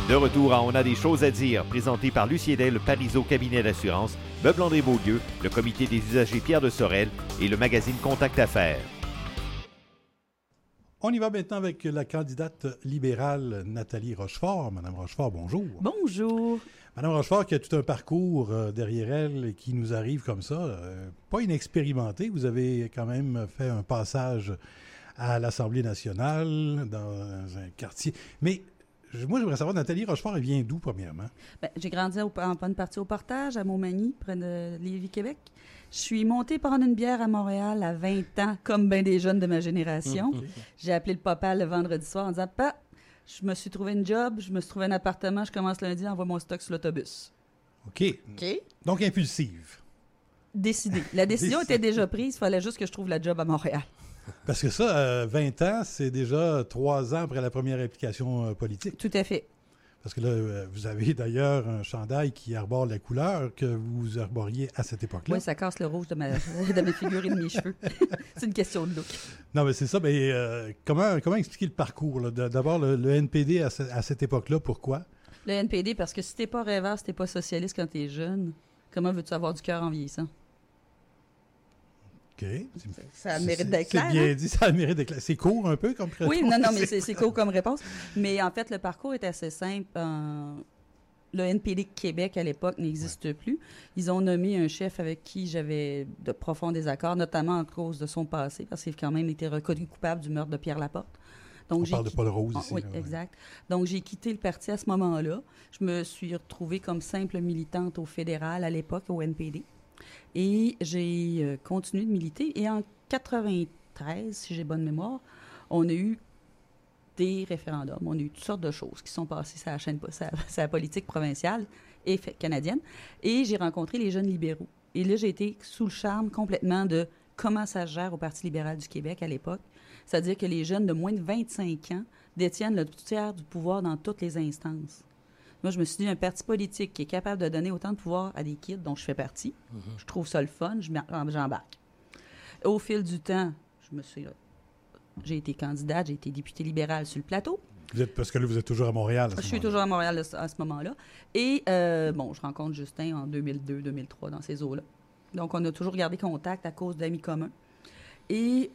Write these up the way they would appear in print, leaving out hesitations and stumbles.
De retour à On a des choses à dire, présenté par Lucien Del, Parizeau Cabinet d'assurance, Meubles André Beaulieu, le Comité des usagers Pierre de Sorel et le magazine Contact Affaires. On y va maintenant avec la candidate libérale Nathalie Rochefort. Madame Rochefort, bonjour. Bonjour. Madame Rochefort qui a tout un parcours derrière elle et qui nous arrive comme ça, pas inexpérimenté. Vous avez quand même fait un passage à l'Assemblée nationale dans un quartier. Mais moi, j'aimerais savoir, Nathalie Rochefort, elle vient d'où, premièrement? Bien, j'ai grandi en bonne partie au Portage, à Montmagny, près de Lévis, Québec. Je suis montée prendre une bière à Montréal à 20 ans, comme bien des jeunes de ma génération. J'ai appelé le papa le vendredi soir en disant « Papa, je me suis trouvé une job, je me suis trouvé un appartement, je commence lundi, envoie mon stock sur l'autobus. » OK. Donc, impulsive. Décidé. La décision était déjà prise, il fallait juste que je trouve la job à Montréal. Parce que ça, 20 ans, c'est déjà 3 ans après la première implication politique. Tout à fait. Parce que là, vous avez d'ailleurs un chandail qui arbore la couleur que vous arboriez à cette époque-là. Oui, ça casse le rouge de ma figure et de mes cheveux. C'est une question de look. Non, mais c'est ça. Mais comment expliquer le parcours, là? D'abord, le NPD à cette époque-là, pourquoi? Le NPD, parce que si t'es pas rêveur, si t'es pas socialiste quand t'es jeune, comment veux-tu avoir du cœur en vieillissant? OK. Ça mérite d'être clair. C'est bien dit, ça mérite d'être clair. C'est court un peu comme réponse. Oui, non, mais c'est court comme réponse. Mais en fait, le parcours est assez simple. Le NPD Québec, à l'époque, n'existe plus. Ils ont nommé un chef avec qui j'avais de profonds désaccords, notamment à cause de son passé, parce qu'il a quand même été reconnu coupable du meurtre de Pierre Laporte. Donc, on parle de Paul Rose ici. Oui, là, exact. Donc, j'ai quitté le parti à ce moment-là. Je me suis retrouvée comme simple militante au fédéral à l'époque, au NPD. Et j'ai continué de militer. Et en 93, si j'ai bonne mémoire, on a eu des référendums. On a eu toutes sortes de choses qui sont passées sur la politique provinciale et canadienne. Et j'ai rencontré les jeunes libéraux. Et là, j'ai été sous le charme complètement de comment ça se gère au Parti libéral du Québec à l'époque. C'est-à-dire que les jeunes de moins de 25 ans détiennent le tiers du pouvoir dans toutes les instances. Moi, je me suis dit, un parti politique qui est capable de donner autant de pouvoir à des kids dont je fais partie, je trouve ça le fun, j'embarque. Au fil du temps, j'ai été candidate, j'ai été députée libérale sur le plateau. Parce que là, vous êtes toujours à Montréal à ce moment-là. Je suis toujours à Montréal à ce moment-là. Et, je rencontre Justin en 2002-2003 dans ces eaux-là. Donc, on a toujours gardé contact à cause d'amis communs. Et,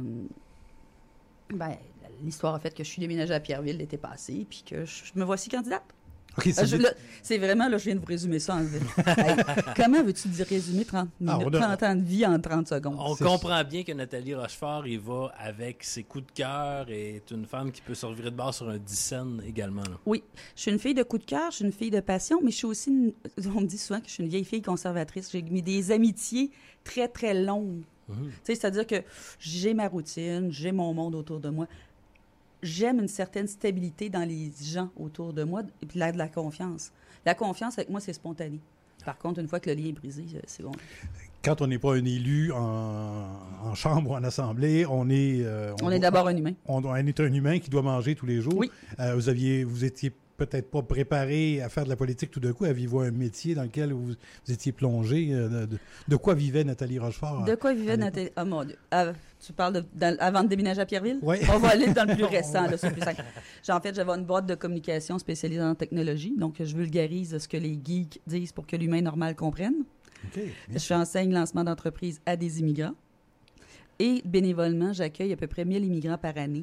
l'histoire a fait que je suis déménagée à Pierreville l'été passé, puis que je me voici candidate. Okay, c'est vraiment, là, je viens de vous résumer ça. Comment veux-tu résumer 30 ans de vie en 30 secondes? On comprend bien que Nathalie Rochefort, il va avec ses coups de cœur et est une femme qui peut se revirer de bord sur un 10 cents également. Là. Oui, je suis une fille de coups de cœur, je suis une fille de passion, mais je suis aussi, on me dit souvent que je suis une vieille fille conservatrice. J'ai mis des amitiés très, très longues. C'est-à-dire que j'ai ma routine, j'ai mon monde autour de moi. J'aime une certaine stabilité dans les gens autour de moi et puis de la confiance. La confiance, avec moi, c'est spontané. Par contre, une fois que le lien est brisé, c'est bon. Quand on n'est pas un élu en chambre ou en assemblée, on est d'abord un humain. On est un humain qui doit manger tous les jours. Oui. Vous étiez peut-être pas préparé à faire de la politique tout d'un coup. Aviez-vous un métier dans lequel vous étiez plongé? De quoi vivait Nathalie Rochefort? De quoi vivait Nathalie? Oh mon Dieu. Tu parles avant de déménager à Pierreville? Oui. On va aller dans le plus récent, là, c'est plus simple. En fait, j'avais une boîte de communication spécialisée en technologie, donc je vulgarise ce que les geeks disent pour que l'humain normal comprenne. Okay, j'enseigne lancement d'entreprise à des immigrants. Et bénévolement, j'accueille à peu près 1000 immigrants par année.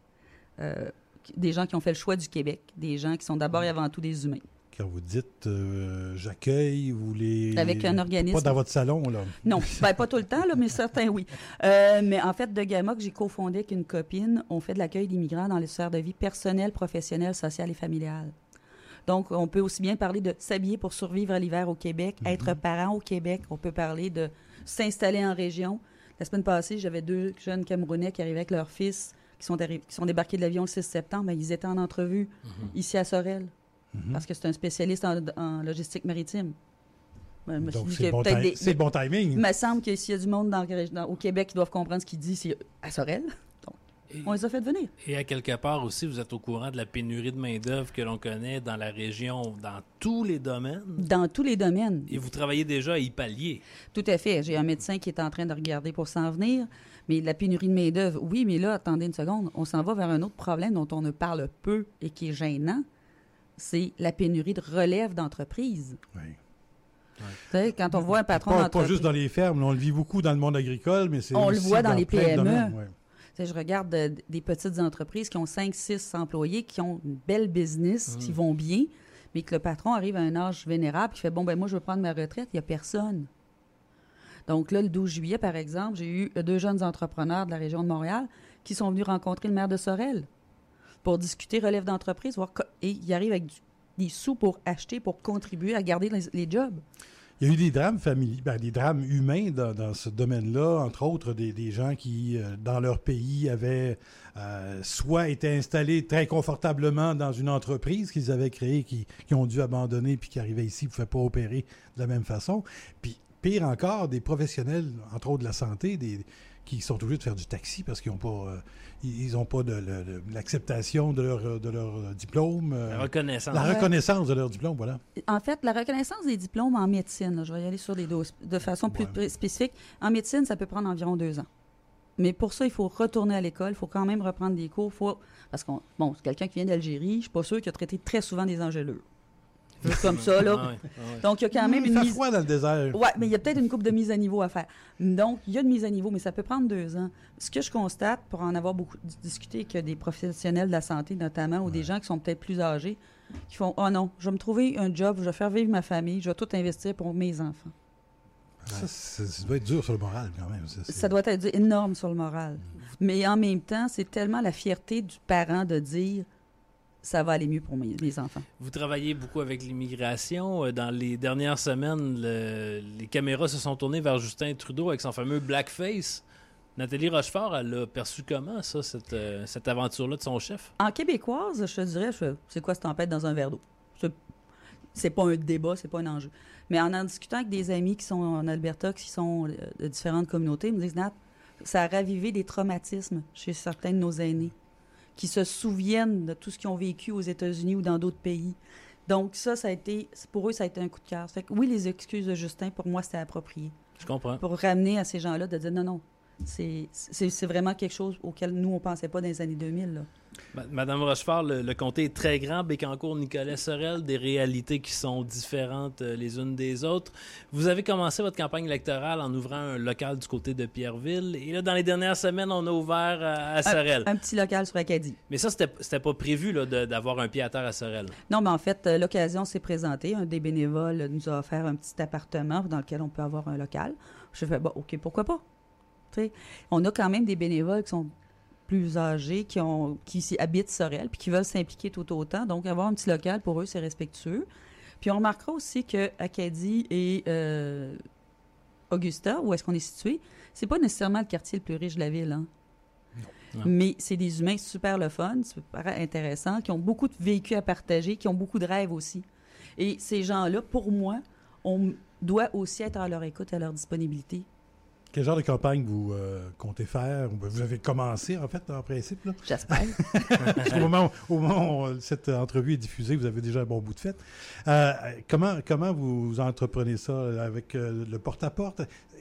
Des gens qui ont fait le choix du Québec, des gens qui sont d'abord et avant tout des humains. Quand vous dites j'accueille, vous les... Avec un organisme. Pas dans votre salon, là. Non, pas tout le temps, là, mais certains, oui. Mais en fait, de Gamma, que j'ai cofondé avec une copine, on fait de l'accueil d'immigrants dans les sphères de vie personnelle, professionnelle, sociale et familiale. Donc, on peut aussi bien parler de s'habiller pour survivre à l'hiver au Québec, être parent au Québec. On peut parler de s'installer en région. La semaine passée, j'avais 2 jeunes Camerounais qui arrivaient avec leur fils, qui sont débarqués de l'avion le 6 septembre. Mais ils étaient en entrevue ici à Sorel, parce que c'est un spécialiste en logistique maritime. Donc, c'est le bon timing. Il me semble que s'il y a du monde au Québec qui doivent comprendre ce qu'il dit, c'est à Sorel. On les a fait venir. Et à quelque part aussi, vous êtes au courant de la pénurie de main-d'œuvre que l'on connaît dans la région, dans tous les domaines? Dans tous les domaines. Et vous travaillez déjà à y pallier? Tout à fait. J'ai un médecin qui est en train de regarder pour s'en venir. Mais la pénurie de main-d'œuvre, oui, mais là, attendez une seconde. On s'en va vers un autre problème dont on ne parle peu et qui est gênant. c'est la pénurie de relève d'entreprise. Oui. Tu sais, quand on voit un patron Pas d'entreprise... juste dans les fermes, là, on le vit beaucoup dans le monde agricole, mais c'est On le aussi voit dans les plein de PME. domaines, ouais. Tu sais, je regarde des petites entreprises qui ont 5-6 employés, qui ont une belle business, qui vont bien, mais que le patron arrive à un âge vénérable qui fait « Bon, ben moi, je veux prendre ma retraite. » Il n'y a personne. Donc là, le 12 juillet, par exemple, j'ai eu 2 jeunes entrepreneurs de la région de Montréal qui sont venus rencontrer le maire de Sorel pour discuter relève d'entreprise, et ils arrivent avec des sous pour acheter, pour contribuer à garder les jobs. Il y a eu des drames familiaux, des drames humains dans ce domaine-là, entre autres des gens qui, dans leur pays, avaient soit été installés très confortablement dans une entreprise qu'ils avaient créée, qui ont dû abandonner, puis qui arrivaient ici, ne pouvaient pas opérer de la même façon. Puis, pire encore, des professionnels, entre autres de la santé, qui sont obligés de faire du taxi parce qu'ils n'ont pas, l'acceptation de leur diplôme. La reconnaissance. La reconnaissance de leur diplôme, voilà. En fait, la reconnaissance des diplômes en médecine, là, je vais y aller sur des doses de façon plus spécifique. En médecine, ça peut prendre environ 2 ans. Mais pour ça, il faut retourner à l'école, il faut quand même reprendre des cours. Parce que, c'est quelqu'un qui vient d'Algérie, je ne suis pas sûre qu'il a traité très souvent des angéleux. Comme ça, là. Ah ouais. Donc, il y a quand même Il une fait mise... froid dans le désert. Oui, mais il y a peut-être une couple de mise à niveau à faire. Donc, il y a une mise à niveau, mais ça peut prendre 2 ans. Ce que je constate, pour en avoir beaucoup discuté avec des professionnels de la santé notamment, ou des gens qui sont peut-être plus âgés, qui font « Oh non, je vais me trouver un job, je vais faire vivre ma famille, je vais tout investir pour mes enfants. » Ça doit être dur sur le moral, quand même. Ça doit être énorme sur le moral. Mais en même temps, c'est tellement la fierté du parent de dire ça va aller mieux pour mes enfants. Vous travaillez beaucoup avec l'immigration. Dans les dernières semaines, les caméras se sont tournées vers Justin Trudeau avec son fameux blackface. Nathalie Rochefort, elle l'a perçu comment, ça, cette aventure-là de son chef? En québécoise, je te dirais, c'est quoi cette tempête dans un verre d'eau? C'est pas un débat, c'est pas un enjeu. Mais en discutant avec des amis qui sont en Alberta, qui sont de différentes communautés, ils me disent, Nat, ça a ravivé des traumatismes chez certains de nos aînés, qui se souviennent de tout ce qu'ils ont vécu aux États-Unis ou dans d'autres pays. Donc ça a été, pour eux, ça a été un coup de cœur. Fait que oui, les excuses de Justin, pour moi, c'était approprié. Je comprends. Pour ramener à ces gens-là, de dire non, c'est vraiment quelque chose auquel nous, on ne pensait pas dans les années 2000. Là. Madame Rochefort, le comté est très grand. Bécancour, Nicolet, Sorel, des réalités qui sont différentes les unes des autres. Vous avez commencé votre campagne électorale en ouvrant un local du côté de Pierreville. Et là, dans les dernières semaines, on a ouvert à Sorel. Un petit local sur Acadie. Mais ça, c'était pas prévu là, d'avoir un pied à terre à Sorel. Non, mais en fait, l'occasion s'est présentée. Un des bénévoles nous a offert un petit appartement dans lequel on peut avoir un local. Je fais, OK, pourquoi pas? T'sais, on a quand même des bénévoles qui sont plus âgés, qui habitent Sorel, puis qui veulent s'impliquer tout autant. Donc, avoir un petit local, pour eux, c'est respectueux. Puis, on remarquera aussi que Acadie et Augusta, où est-ce qu'on est situé, c'est pas nécessairement le quartier le plus riche de la ville, hein? Non. Mais c'est des humains super le fun, super intéressants, qui ont beaucoup de vécus à partager, qui ont beaucoup de rêves aussi. Et ces gens-là, pour moi, on doit aussi être à leur écoute, à leur disponibilité. Quel genre de campagne vous comptez faire? Vous avez commencé, en fait, en principe, là? J'espère. Au moment où cette entrevue est diffusée, vous avez déjà un bon bout de fête. Comment vous entreprenez ça avec le porte-à-porte?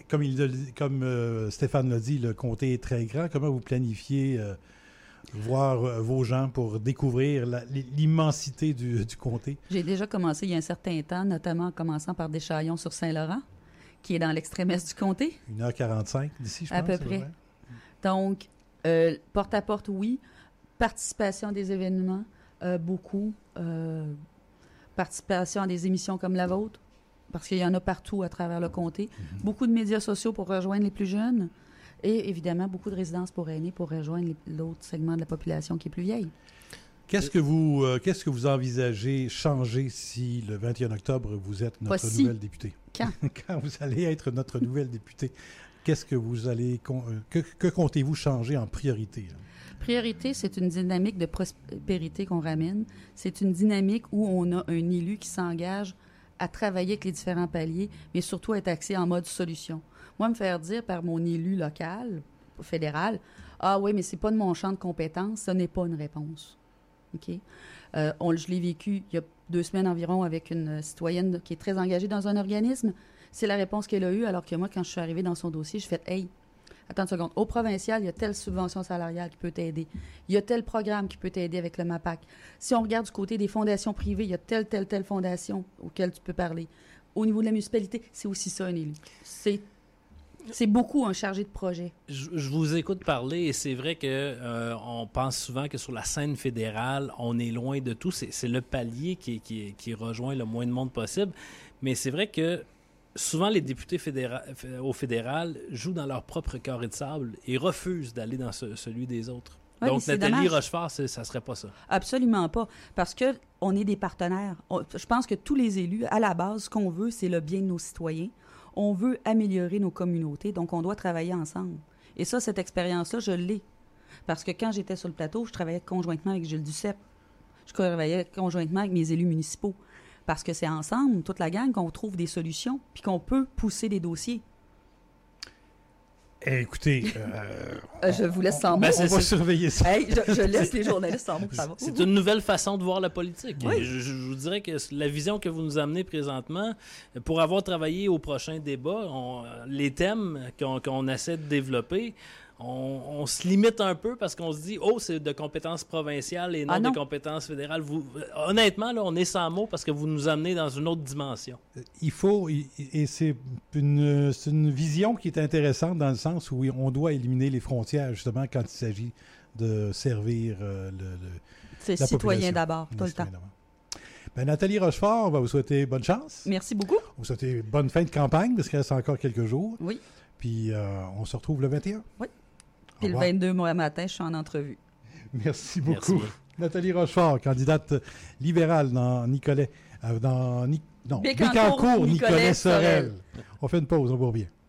Comme Stéphane l'a dit, le comté est très grand. Comment vous planifiez voir vos gens pour découvrir l'immensité du comté? J'ai déjà commencé il y a un certain temps, notamment en commençant par Deschaillons sur Saint-Laurent, qui est dans l'extrême est du comté. 1h45 d'ici, je pense. À peu près. Donc, porte-à-porte, oui. Participation à des événements, beaucoup. Participation à des émissions comme la vôtre, parce qu'il y en a partout à travers le comté. Mm-hmm. Beaucoup de médias sociaux pour rejoindre les plus jeunes. Et évidemment, beaucoup de résidences pour aînés pour rejoindre l'autre segment de la population qui est plus vieille. Qu'est-ce que vous envisagez changer si le 21 octobre, vous êtes notre nouvelle députée? Quand? Quand vous allez être notre nouvelle députée, qu'est-ce que vous allez... Que comptez-vous changer en priorité? Là? Priorité, c'est une dynamique de prospérité qu'on ramène. C'est une dynamique où on a un élu qui s'engage à travailler avec les différents paliers, mais surtout à être axé en mode solution. Moi, me faire dire par mon élu local, fédéral, « Ah oui, mais c'est pas de mon champ de compétences », ce n'est pas une réponse. OK? Je l'ai vécu il y a 2 semaines environ avec une citoyenne qui est très engagée dans un organisme. C'est la réponse qu'elle a eue, alors que moi, quand je suis arrivée dans son dossier, je fais « Hey, Attends une seconde. Au provincial, il y a telle subvention salariale qui peut t'aider. Il y a tel programme qui peut t'aider avec le MAPAC. Si on regarde du côté des fondations privées, il y a telle fondation auquel tu peux parler. Au niveau de la municipalité, c'est aussi ça, un élu. C'est beaucoup un chargé de projet. Je vous écoute parler et c'est vrai que on pense souvent que sur la scène fédérale, on est loin de tout. C'est le palier qui rejoint le moins de monde possible. Mais c'est vrai que souvent, les députés au fédéral jouent dans leur propre carré de sable et refusent d'aller dans celui des autres. Ouais, donc, Nathalie dommage. Rochefort, ça ne serait pas ça. Absolument pas. Parce qu'on est des partenaires. Je pense que tous les élus, à la base, ce qu'on veut, c'est le bien de nos citoyens. On veut améliorer nos communautés, donc on doit travailler ensemble. Et ça, cette expérience-là, je l'ai. Parce que quand j'étais sur le plateau, je travaillais conjointement avec Gilles Duceppe. Je travaillais conjointement avec mes élus municipaux. Parce que c'est ensemble, toute la gang, qu'on trouve des solutions puis qu'on peut pousser des dossiers. Écoutez, je vous laisse sans mots. on va surveiller ça. Hey, je laisse les journalistes sans mots, ça va. C'est une nouvelle façon de voir la politique. Oui. Je vous dirais que la vision que vous nous amenez présentement, pour avoir travaillé au prochain débat, les thèmes qu'on essaie de développer, on se limite un peu parce qu'on se dit « Oh, c'est de compétences provinciales et non de compétences fédérales. » Honnêtement, là, on est sans mots parce que vous nous amenez dans une autre dimension. Il faut, et c'est une vision qui est intéressante dans le sens où on doit éliminer les frontières, justement, quand il s'agit de servir c'est la citoyen population. d'abord, tout le temps. Ben, Nathalie Rochefort, on va vous souhaiter bonne chance. Merci beaucoup. On vous souhaite bonne fin de campagne parce qu'il reste encore quelques jours. Oui. Puis on se retrouve le 21. Oui. Puis le 22 matin, je suis en entrevue. Merci beaucoup. Merci. Nathalie Rochefort, candidate libérale dans Bécancour, Nicolet Sorel. On fait une pause, on vous revient.